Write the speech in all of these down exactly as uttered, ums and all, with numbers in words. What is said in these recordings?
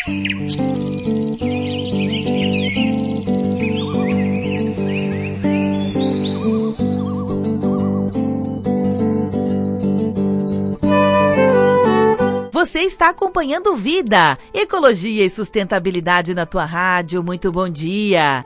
Você está acompanhando Vida, Ecologia e Sustentabilidade na tua rádio. Muito bom dia!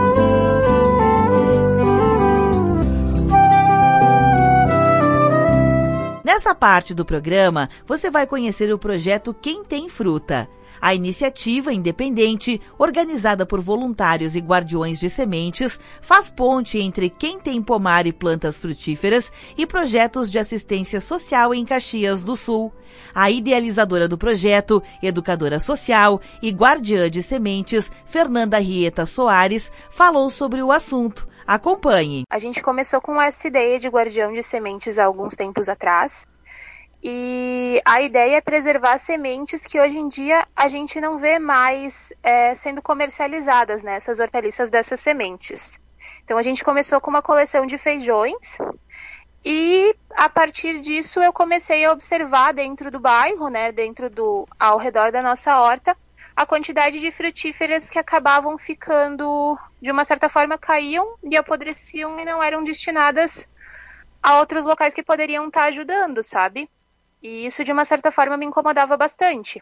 Nessa parte do programa, você vai conhecer o projeto Quem Tem Fruta. A iniciativa independente, organizada por voluntários e guardiões de sementes, faz ponte entre quem tem pomar e plantas frutíferas e projetos de assistência social em Caxias do Sul. A idealizadora do projeto, educadora social e guardiã de sementes, Fernanda Rieta Soares, falou sobre o assunto. Acompanhe. A gente começou com essa ideia de guardião de sementes há alguns tempos atrás. E a ideia é preservar sementes que hoje em dia a gente não vê mais é, sendo comercializadas, né, essas hortaliças dessas sementes. Então a gente começou com uma coleção de feijões e a partir disso eu comecei a observar dentro do bairro, né, dentro do, ao redor da nossa horta, a quantidade de frutíferas que acabavam ficando, de uma certa forma, caíam e apodreciam e não eram destinadas a outros locais que poderiam estar ajudando, sabe? E isso, de uma certa forma, me incomodava bastante.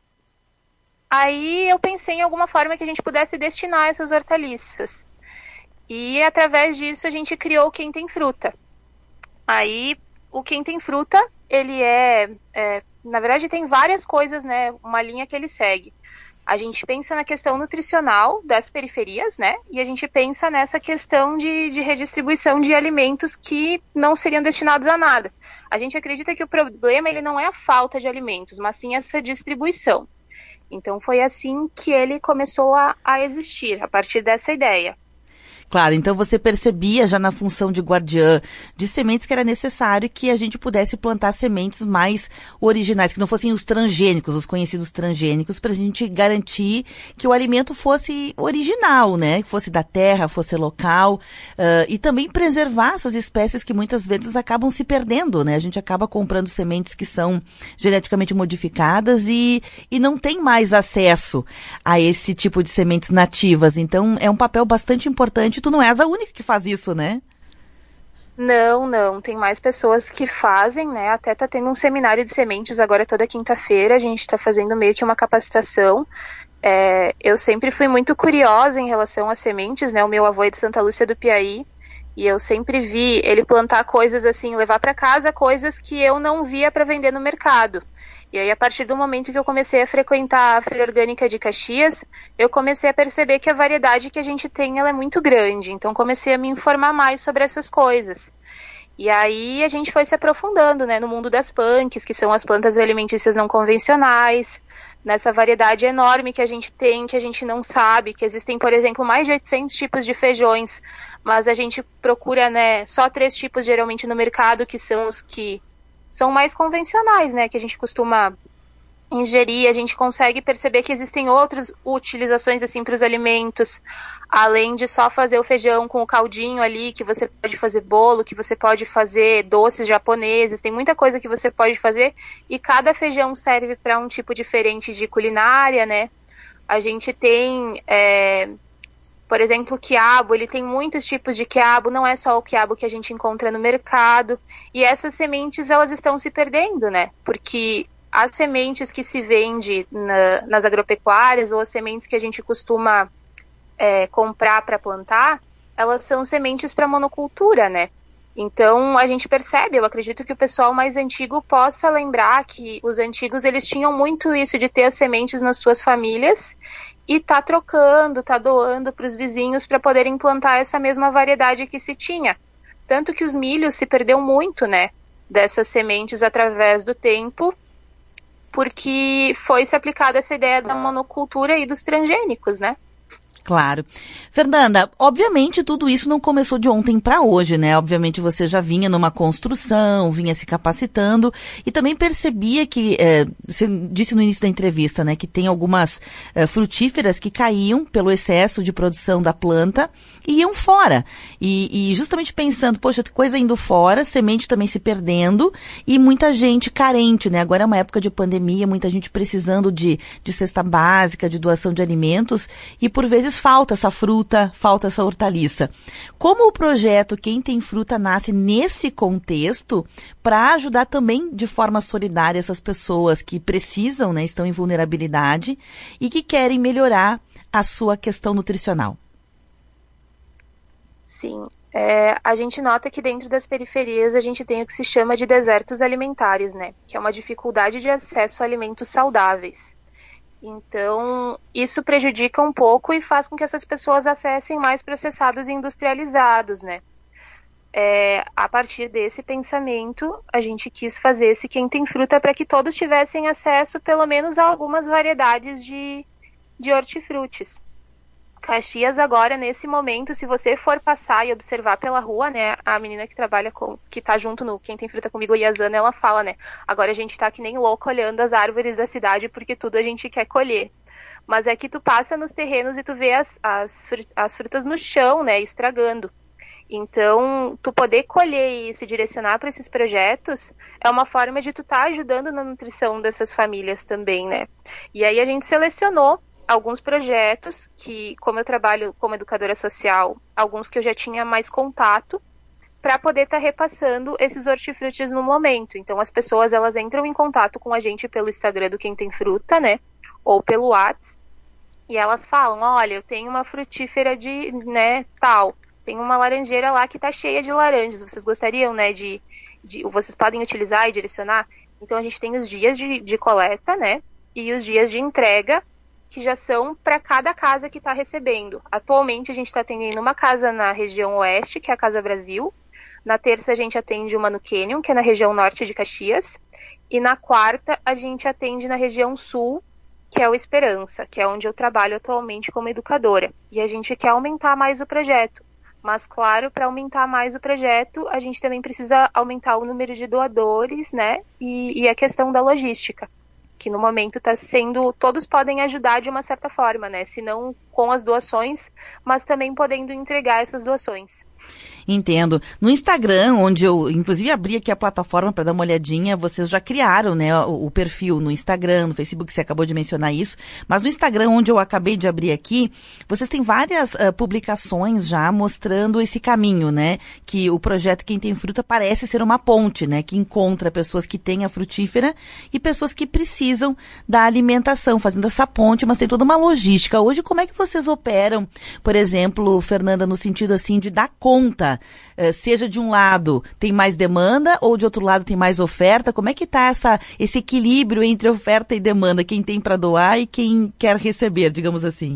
Aí eu pensei em alguma forma que a gente pudesse destinar essas hortaliças. E, através disso, a gente criou o Quem Tem Fruta. Aí, o Quem Tem Fruta, ele é, é... Na verdade, tem várias coisas, né? Uma linha que ele segue. A gente pensa na questão nutricional das periferias, né? E a gente pensa nessa questão de, de redistribuição de alimentos que não seriam destinados a nada. A gente acredita que o problema ele não é a falta de alimentos, mas sim essa distribuição. Então foi assim que ele começou a, a existir, a partir dessa ideia. Claro, então você percebia já na função de guardiã de sementes que era necessário que a gente pudesse plantar sementes mais originais, que não fossem os transgênicos, os conhecidos transgênicos, para a gente garantir que o alimento fosse original, né? Que fosse da terra, fosse local, uh, e também preservar essas espécies que muitas vezes acabam se perdendo, né? A gente acaba comprando sementes que são geneticamente modificadas e, e não tem mais acesso a esse tipo de sementes nativas. Então, é um papel bastante importante. Tu não és a única que faz isso, né? Não, não. Tem mais pessoas que fazem, né? Até tá tendo um seminário de sementes agora toda quinta-feira. A gente tá fazendo meio que uma capacitação. É, eu sempre fui muito curiosa em relação às sementes, né? O meu avô é de Santa Lúcia do Piauí. E eu sempre vi ele plantar coisas assim, levar para casa coisas que eu não via para vender no mercado. E aí, a partir do momento que eu comecei a frequentar a Feira Orgânica de Caxias, eu comecei a perceber que a variedade que a gente tem ela é muito grande. Então, comecei a me informar mais sobre essas coisas. E aí, a gente foi se aprofundando, né, no mundo das punks, que são as plantas alimentícias não convencionais, nessa variedade enorme que a gente tem, que a gente não sabe, que existem, por exemplo, mais de oitocentos tipos de feijões, mas a gente procura, né, só três tipos geralmente no mercado, que são os que são mais convencionais, né, que a gente costuma ingerir. A gente consegue perceber que existem outras utilizações, assim, para os alimentos, além de só fazer o feijão com o caldinho ali, que você pode fazer bolo, que você pode fazer doces japoneses, tem muita coisa que você pode fazer, e cada feijão serve para um tipo diferente de culinária, né. A gente tem, é, por exemplo, o quiabo, ele tem muitos tipos de quiabo, não é só o quiabo que a gente encontra no mercado, e essas sementes, elas estão se perdendo, né, porque as sementes que se vende na, nas agropecuárias, ou as sementes que a gente costuma é, comprar para plantar, elas são sementes para monocultura, né. Então, a gente percebe, eu acredito que o pessoal mais antigo possa lembrar que os antigos, eles tinham muito isso de ter as sementes nas suas famílias e tá trocando, tá doando para os vizinhos para poderem plantar essa mesma variedade que se tinha. Tanto que os milhos se perdeu muito, né, dessas sementes através do tempo, porque foi se aplicada essa ideia da monocultura e dos transgênicos, né? Claro. Fernanda, obviamente tudo isso não começou de ontem para hoje, né? Obviamente você já vinha numa construção, vinha se capacitando e também percebia que, é, você disse no início da entrevista, né, que tem algumas é, frutíferas que caíam pelo excesso de produção da planta e iam fora. E, e justamente pensando, poxa, coisa indo fora, semente também se perdendo e muita gente carente, né? Agora é uma época de pandemia, muita gente precisando de, de cesta básica, de doação de alimentos e por vezes falta essa fruta, falta essa hortaliça. Como o projeto Quem Tem Fruta nasce nesse contexto para ajudar também de forma solidária essas pessoas que precisam, né, estão em vulnerabilidade e que querem melhorar a sua questão nutricional? Sim, é, a gente nota que dentro das periferias a gente tem o que se chama de desertos alimentares, né? Que é uma dificuldade de acesso a alimentos saudáveis. Então, isso prejudica um pouco e faz com que essas pessoas acessem mais processados e industrializados, né? É, a partir desse pensamento, a gente quis fazer esse Quem Tem Fruta para que todos tivessem acesso, pelo menos, a algumas variedades de, de hortifrutis. Caxias agora, nesse momento, se você for passar e observar pela rua, né, a menina que trabalha com, que tá junto no Quem Tem Fruta comigo, a Yazana, ela fala, né, agora a gente tá que nem louco olhando as árvores da cidade porque tudo a gente quer colher. Mas é que tu passa nos terrenos e tu vê as, as, as frutas no chão, né, estragando. Então, tu poder colher isso e direcionar para esses projetos é uma forma de tu estar tá ajudando na nutrição dessas famílias também, né. E aí a gente selecionou alguns projetos que, como eu trabalho como educadora social, alguns que eu já tinha mais contato, para poder estar tá repassando esses hortifrutis no momento. Então, as pessoas, elas entram em contato com a gente pelo Instagram do Quem Tem Fruta, né, ou pelo WhatsApp, e elas falam, olha, eu tenho uma frutífera de, né, tal, tem uma laranjeira lá que tá cheia de laranjas, vocês gostariam, né, de, de vocês podem utilizar e direcionar? Então, a gente tem os dias de, de coleta, né, e os dias de entrega, que já são para cada casa que está recebendo. Atualmente a gente está atendendo uma casa na região oeste, que é a Casa Brasil. Na terça a gente atende uma no Canyon, que é na região norte de Caxias. E na quarta a gente atende na região sul, que é o Esperança, que é onde eu trabalho atualmente como educadora. E a gente quer aumentar mais o projeto. Mas, claro, para aumentar mais o projeto, a gente também precisa aumentar o número de doadores, né? E, e a questão da logística, que no momento está sendo, todos podem ajudar de uma certa forma, né? Se não com as doações, mas também podendo entregar essas doações. Entendo. No Instagram, onde eu, inclusive, abri aqui a plataforma para dar uma olhadinha, vocês já criaram, né, o, o perfil no Instagram, no Facebook, você acabou de mencionar isso, mas no Instagram, onde eu acabei de abrir aqui, vocês têm várias uh, publicações já mostrando esse caminho, né, que o projeto Quem Tem Fruta parece ser uma ponte, né, que encontra pessoas que têm a frutífera e pessoas que precisam da alimentação, fazendo essa ponte, mas tem toda uma logística. Hoje, como é que vocês operam, por exemplo, Fernanda, no sentido assim de dar conta, seja de um lado tem mais demanda ou de outro lado tem mais oferta? Como é que está essa, esse equilíbrio entre oferta e demanda, quem tem para doar e quem quer receber, digamos assim?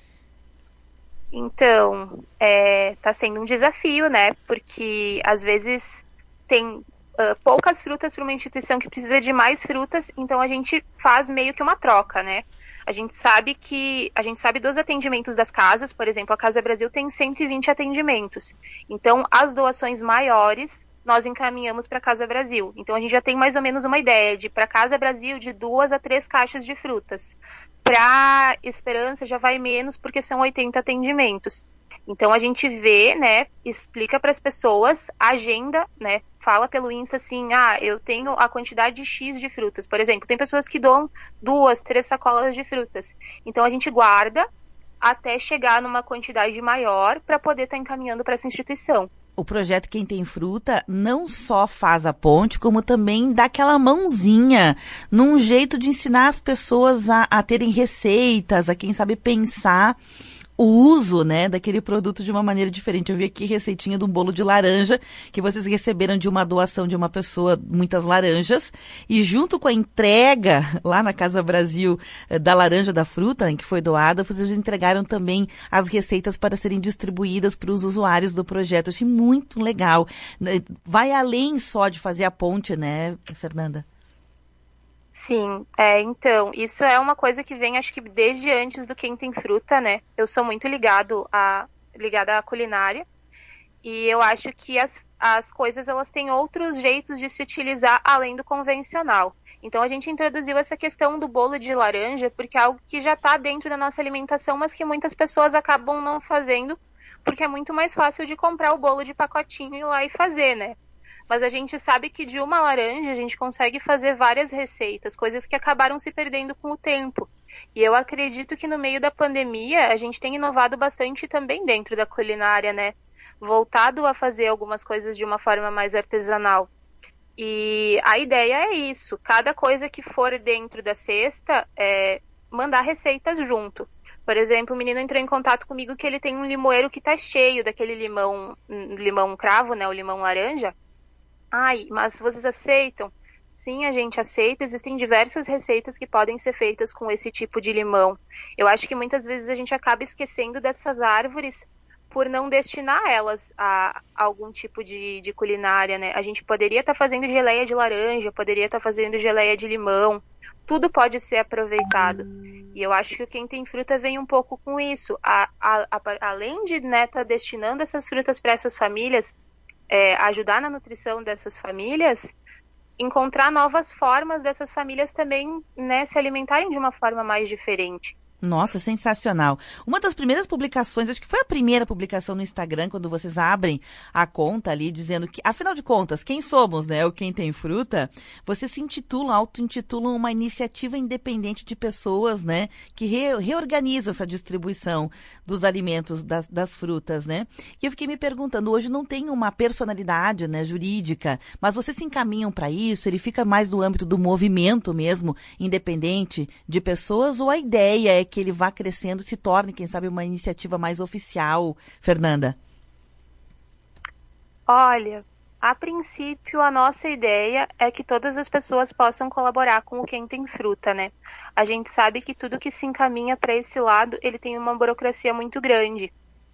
Então, é, tá sendo um desafio, né? Porque às vezes tem uh, poucas frutas para uma instituição que precisa de mais frutas, então a gente faz meio que uma troca, né? A gente sabe que a gente sabe dos atendimentos das casas, por exemplo, a Casa Brasil tem cento e vinte atendimentos. Então, as doações maiores nós encaminhamos para a Casa Brasil. Então, a gente já tem mais ou menos uma ideia de para a Casa Brasil de duas a três caixas de frutas. Para Esperança já vai menos porque são oitenta atendimentos. Então, a gente vê, né, explica para as pessoas, agenda, né, fala pelo Insta assim, ah, eu tenho a quantidade X de frutas. Por exemplo, tem pessoas que doam duas, três sacolas de frutas. Então, a gente guarda até chegar numa quantidade maior para poder estar tá encaminhando para essa instituição. O projeto Quem Tem Fruta não só faz a ponte, como também dá aquela mãozinha num jeito de ensinar as pessoas a, a terem receitas, a quem sabe pensar o uso, né, daquele produto de uma maneira diferente. Eu vi aqui receitinha de um bolo de laranja que vocês receberam de uma doação de uma pessoa, muitas laranjas, e junto com a entrega lá na Casa Brasil da laranja da fruta em que foi doada, vocês entregaram também as receitas para serem distribuídas para os usuários do projeto. Achei muito legal. Vai além só de fazer a ponte, né, Fernanda? Sim, é, então, isso é uma coisa que vem, acho que desde antes do Quem Tem Fruta, né? Eu sou muito ligado a, ligada à culinária e eu acho que as, as coisas, elas têm outros jeitos de se utilizar além do convencional. Então, a gente introduziu essa questão do bolo de laranja porque é algo que já está dentro da nossa alimentação, mas que muitas pessoas acabam não fazendo porque é muito mais fácil de comprar o bolo de pacotinho e ir lá e fazer, né? Mas a gente sabe que de uma laranja a gente consegue fazer várias receitas, coisas que acabaram se perdendo com o tempo. E eu acredito que no meio da pandemia a gente tem inovado bastante também dentro da culinária, né? Voltado a fazer algumas coisas de uma forma mais artesanal. E a ideia é isso, cada coisa que for dentro da cesta, é mandar receitas junto. Por exemplo, o menino entrou em contato comigo que ele tem um limoeiro que tá cheio daquele limão, limão cravo, né? O limão laranja. Ai, mas vocês aceitam? Sim, a gente aceita. Existem diversas receitas que podem ser feitas com esse tipo de limão. Eu acho que muitas vezes a gente acaba esquecendo dessas árvores por não destinar elas a, a algum tipo de, de culinária, né? A gente poderia estar tá fazendo geleia de laranja, poderia estar tá fazendo geleia de limão. Tudo pode ser aproveitado. E eu acho que o Quem Tem Fruta vem um pouco com isso. A, a, a, além de, né, tá destinando essas frutas para essas famílias, É, ajudar na nutrição dessas famílias, encontrar novas formas dessas famílias também, né, se alimentarem de uma forma mais diferente. Nossa, sensacional. Uma das primeiras publicações, acho que foi a primeira publicação no Instagram, quando vocês abrem a conta ali, dizendo que, afinal de contas, quem somos, né? O Quem Tem Fruta, vocês se intitulam, auto-intitulam uma iniciativa independente de pessoas, né? Que re, reorganizam essa distribuição dos alimentos, das, das frutas, né? E eu fiquei me perguntando, hoje não tem uma personalidade, né, jurídica, mas vocês se encaminham para isso? Ele fica mais no âmbito do movimento mesmo, independente de pessoas, ou a ideia é que ele vá crescendo, se torne, quem sabe, uma iniciativa mais oficial, Fernanda? Olha, a princípio a nossa ideia é que todas as pessoas possam colaborar com o Quem Tem Fruta, né? A gente sabe que tudo que se encaminha para esse lado, ele tem uma burocracia muito grande.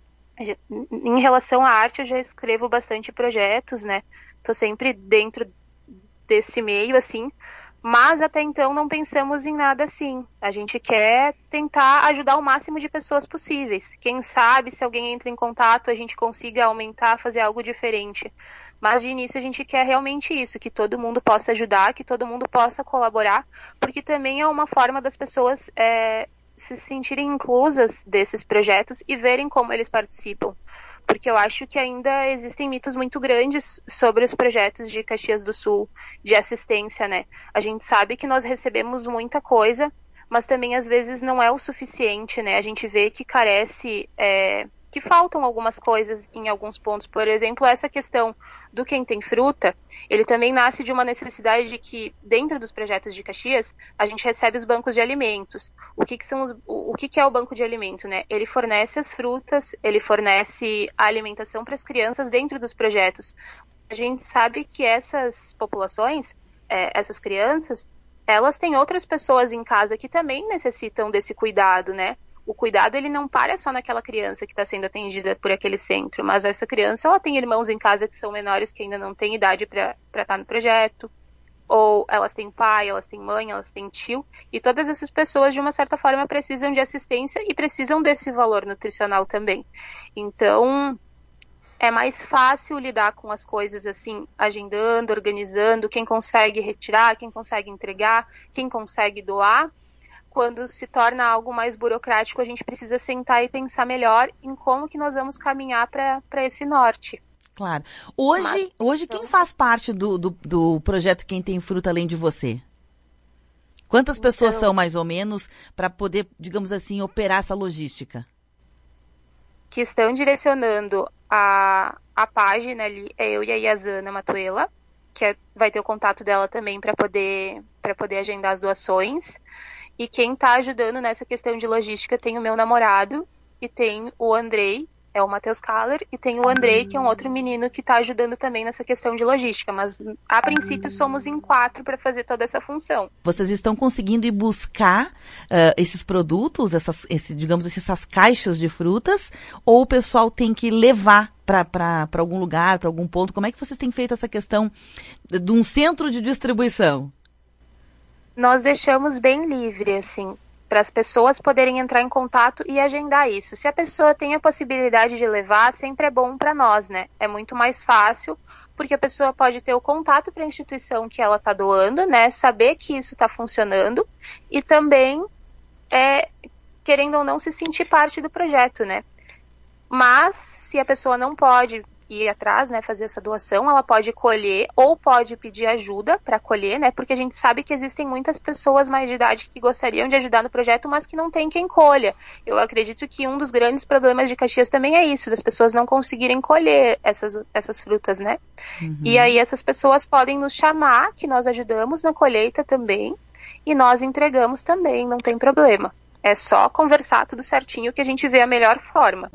Em relação à arte, eu já escrevo bastante projetos, né? Tô sempre dentro desse meio, assim, mas até então não pensamos em nada assim. A gente quer tentar ajudar o máximo de pessoas possíveis. Quem sabe, se alguém entra em contato, a gente consiga aumentar, fazer algo diferente. Mas de início a gente quer realmente isso, que todo mundo possa ajudar, que todo mundo possa colaborar, porque também é uma forma das pessoas é, se sentirem inclusas desses projetos e verem como eles participam. Porque eu acho que ainda existem mitos muito grandes sobre os projetos de Caxias do Sul, de assistência, né? A gente sabe que nós recebemos muita coisa, mas também às vezes não é o suficiente, né? A gente vê que carece, é, que faltam algumas coisas em alguns pontos. Por exemplo, essa questão do Quem Tem Fruta, ele também nasce de uma necessidade de que, dentro dos projetos de Caxias, a gente recebe os bancos de alimentos. O que, que são os, o, o que, que é o banco de alimento, né? Ele fornece as frutas, ele fornece a alimentação para as crianças dentro dos projetos. A gente sabe que essas populações, é, essas crianças, elas têm outras pessoas em casa que também necessitam desse cuidado, né? O cuidado, ele não para só naquela criança que está sendo atendida por aquele centro, mas essa criança, ela tem irmãos em casa que são menores, que ainda não têm idade para estar no projeto, ou elas têm pai, elas têm mãe, elas têm tio, e todas essas pessoas, de uma certa forma, precisam de assistência e precisam desse valor nutricional também. Então, é mais fácil lidar com as coisas assim, agendando, organizando, quem consegue retirar, quem consegue entregar, quem consegue doar. Quando se torna algo mais burocrático, a gente precisa sentar e pensar melhor em como que nós vamos caminhar para esse norte. Claro. Hoje, Mas, hoje então... quem faz parte do, do, do projeto Quem Tem Fruta além de você? Quantas então... pessoas são, mais ou menos, para poder, digamos assim, operar essa logística? Que estão direcionando a, a página ali, é eu e a Yazana Matuela, que é, vai ter o contato dela também para poder, para poder agendar as doações. E quem está ajudando nessa questão de logística tem o meu namorado e tem o Andrei, é o Matheus Kaller, e tem o Andrei, que é um outro menino que está ajudando também nessa questão de logística. Mas, a princípio, somos em quatro para fazer toda essa função. Vocês estão conseguindo ir buscar uh, esses produtos, essas, esse, digamos assim, essas caixas de frutas, ou o pessoal tem que levar para algum lugar, para algum ponto? Como é que vocês têm feito essa questão de um centro de distribuição? nós deixamos bem livre, assim, para as pessoas poderem entrar em contato e agendar isso. Se a pessoa tem a possibilidade de levar, sempre é bom para nós, né? É muito mais fácil, porque a pessoa pode ter o contato para a instituição que ela está doando, né? Saber que isso está funcionando e também, é, querendo ou não, se sentir parte do projeto, né? Mas, se a pessoa não pode ir atrás, né, fazer essa doação, ela pode colher ou pode pedir ajuda para colher, né, porque a gente sabe que existem muitas pessoas mais de idade que gostariam de ajudar no projeto, mas que não tem quem colha. Eu acredito que um dos grandes problemas de Caxias também é isso, das pessoas não conseguirem colher essas, essas frutas, né. Uhum. E aí essas pessoas podem nos chamar, que nós ajudamos na colheita também, e nós entregamos também, não tem problema. É só conversar tudo certinho que a gente vê a melhor forma.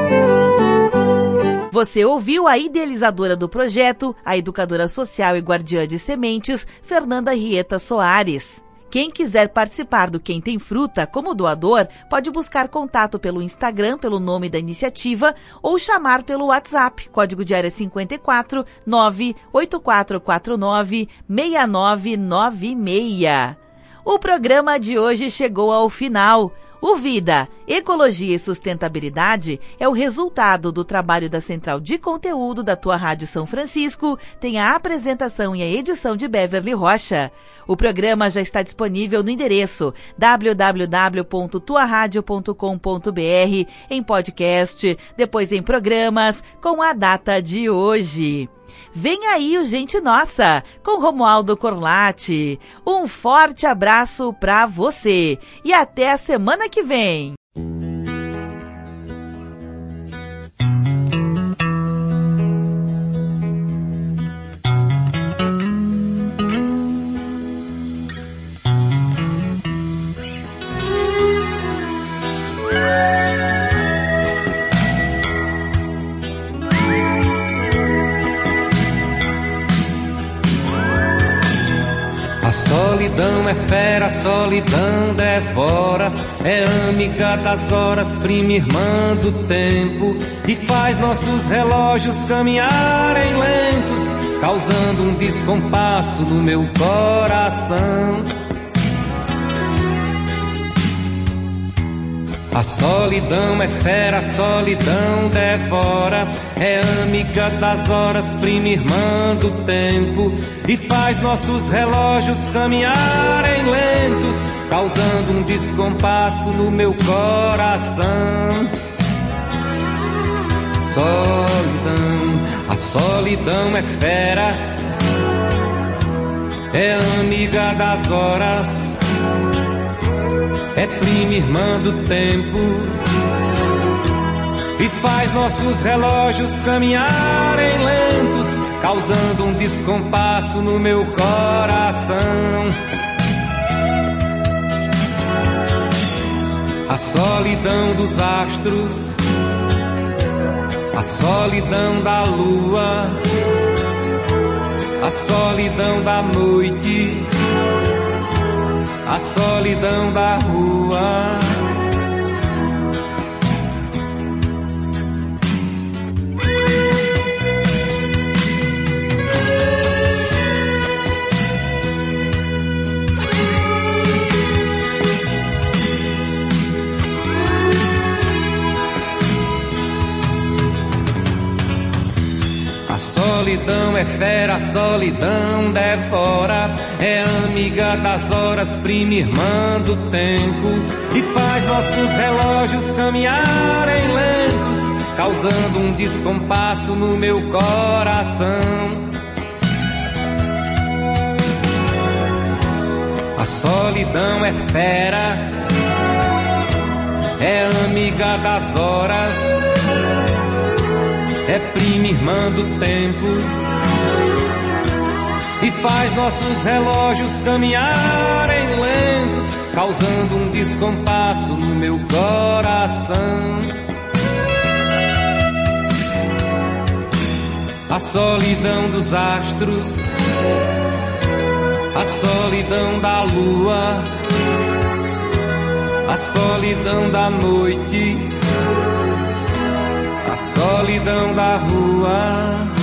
Você ouviu a idealizadora do projeto, a educadora social e guardiã de sementes, Fernanda Rieta Soares. Quem quiser participar do Quem Tem Fruta como doador, pode buscar contato pelo Instagram, pelo nome da iniciativa, ou chamar pelo WhatsApp, código de área cinquenta e quatro, nove oito quatro quatro nove, seis nove nove seis. O programa de hoje chegou ao final. O Vida, Ecologia e Sustentabilidade é o resultado do trabalho da Central de Conteúdo da Tua Rádio São Francisco, tem a apresentação e a edição de Beverly Rocha. O programa já está disponível no endereço w w w ponto tua rádio ponto com ponto b r, em podcast, depois em programas, com a data de hoje. Vem aí o Gente Nossa, com Romualdo Corlatti. Um forte abraço para você e até a semana que vem. A solidão é fera, a solidão devora, é amiga das horas, prima irmã do tempo, e faz nossos relógios caminharem lentos, causando um descompasso no meu coração. A solidão é fera, a solidão devora, é amiga das horas, prima irmã do tempo, e faz nossos relógios caminharem lentos, causando um descompasso no meu coração. Solidão, a solidão é fera, é amiga das horas, é prima irmã do tempo, e faz nossos relógios caminharem lentos, causando um descompasso no meu coração. A solidão dos astros, a solidão da lua, a solidão da noite, a solidão da rua. A solidão é fera, a solidão devora, é amiga das horas, prima irmã do tempo, e faz nossos relógios caminharem lentos, causando um descompasso no meu coração. A solidão é fera, é amiga das horas, é prima irmã do tempo, e faz nossos relógios caminharem lentos, causando um descompasso no meu coração. A solidão dos astros, a solidão da lua, a solidão da noite, a solidão da rua.